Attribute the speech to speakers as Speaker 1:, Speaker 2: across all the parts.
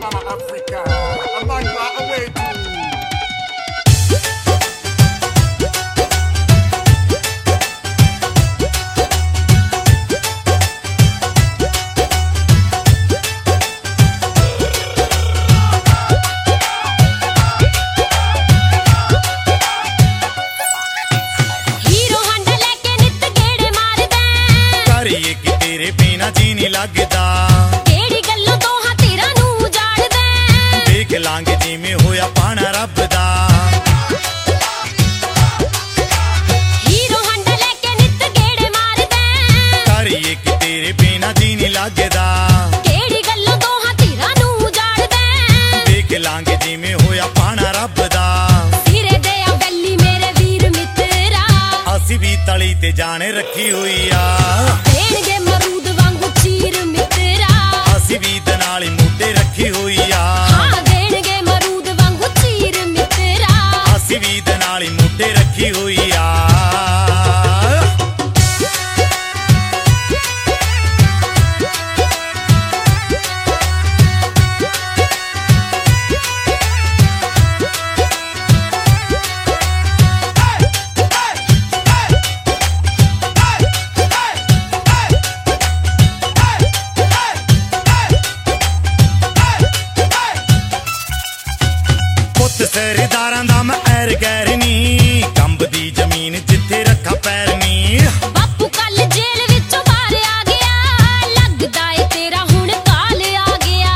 Speaker 1: Mama Africa, a man far away too.
Speaker 2: जी नहीं लगदा
Speaker 3: केड़ी गल्लों तो हां तेरा नू उजाड़दा
Speaker 2: देख लांगे जिवें होया पाना रब दा
Speaker 3: हीरो हंडा लेके नित गेड़े मारदा
Speaker 2: करिए कि तेरे बिना जी नहीं लगदा
Speaker 3: केड़ी गल्लों तो हां तेरा नू उजाड़दा
Speaker 2: देख लांगे जिवें होया पाना रब दा
Speaker 3: सिरे दे आ गल्ली मेरे वीर मित्रा
Speaker 2: असी भी तली ते जाने रखी हुई आ
Speaker 3: देणगे मरूद चीर मित्रा
Speaker 2: असी भी दनाली मुद्दे रखी हुई आ
Speaker 3: हां देणगे मरूद वांगू चीर मित्रा
Speaker 2: असी भी दनाली मुद्दे रखी हुई आ सरदारां दा मैं ऐर गैर नी कंबदी जमीन जिथे रखा पैर नी
Speaker 3: बापू कल जेल विचों बाहर आ गया लगदा ए तेरा हुण काल आ गया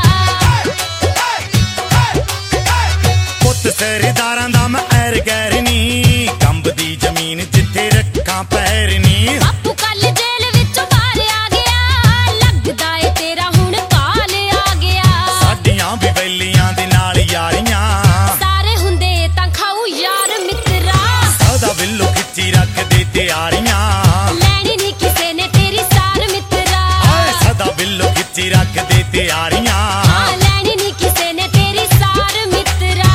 Speaker 2: पुत सरदारां दा मैं ऐर गैर नी कंबदी जमीन जिथे रखा पैर नी
Speaker 3: बापू कल जेल विचों बाहर आ गया लगदा ए तेरा हुण काल आ गया
Speaker 2: साडियां भी बैलियां दे नाल यारियां बिल्लो खिच्ची रख दे त्यारियां
Speaker 3: लैनी नी किसे ने तेरी सार मित्रा
Speaker 2: सदा बिल्लो खिच्ची रख दे त्यारियां
Speaker 3: लैनी नी किसे ने तेरी सार मित्रा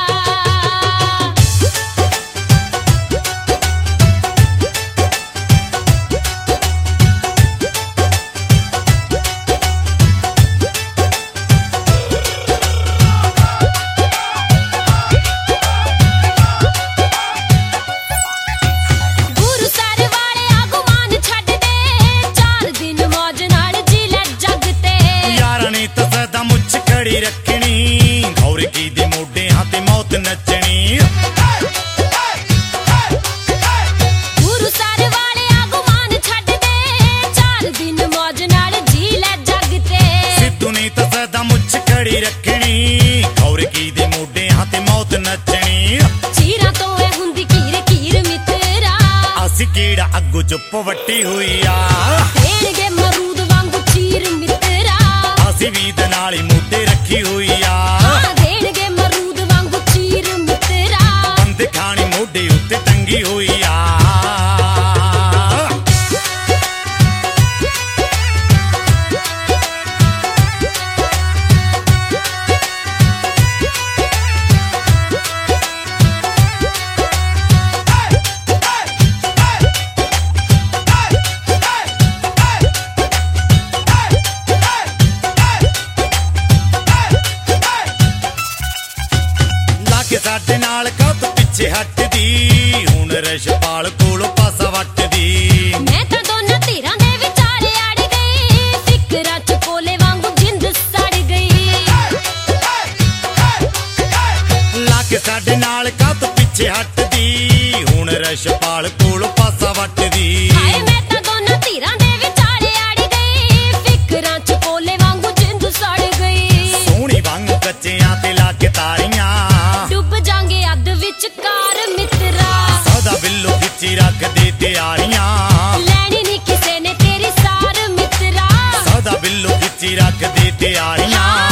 Speaker 2: रखनी गौर की दे मोढे हाथे मौत नचनी
Speaker 3: गुरु सर वाले आगुमान छड्ड दे 4 दिन मौज नाल जी ले जग ते
Speaker 2: सिद्धू ने तो सदा मुछ खड़ी रखनी गौर की दे मोढे हाथे मौत नचनी
Speaker 3: चीरा तो ए हुंदी कीर कीर मित्रा
Speaker 2: असी केड़ा अग्गू चुप वट्टी हुई आ
Speaker 3: देणगे मरूद वांगू चीर मित्रा
Speaker 2: असी भी दनाली मुद्दे रखी हुई आ
Speaker 3: देणगे मरूद वांगू चीर मित्रा
Speaker 2: बंद खानी मोढे उत्ते टंगी हुई आ साडे नाल कद पिछे हटदी हुण रशपाल कोलों पासा वटदी
Speaker 3: मैं तां दोनां धीरां दे विचारे अड़ गई फिकरां च कोले वांगू जिंद सड़ गई
Speaker 2: लाके साडे नाल कद पिछे हटदी हुण रशपाल कोलों पासा वटदी
Speaker 3: हाय मैं तां दोनां धीरां दे विचारे अड़ गई फिकरां च कोले वांगू जिंद सड़ गई
Speaker 2: सोहणी वांगू कच्चियां ते लाके तारियां
Speaker 3: विचकार मित्रा
Speaker 2: सदा बिल्लो खिच्ची रख दे त्यारियां
Speaker 3: लैनी नी किसे ने तेरी सार मित्रा
Speaker 2: सदा बिल्लो खिच्ची रख दे त्यारियां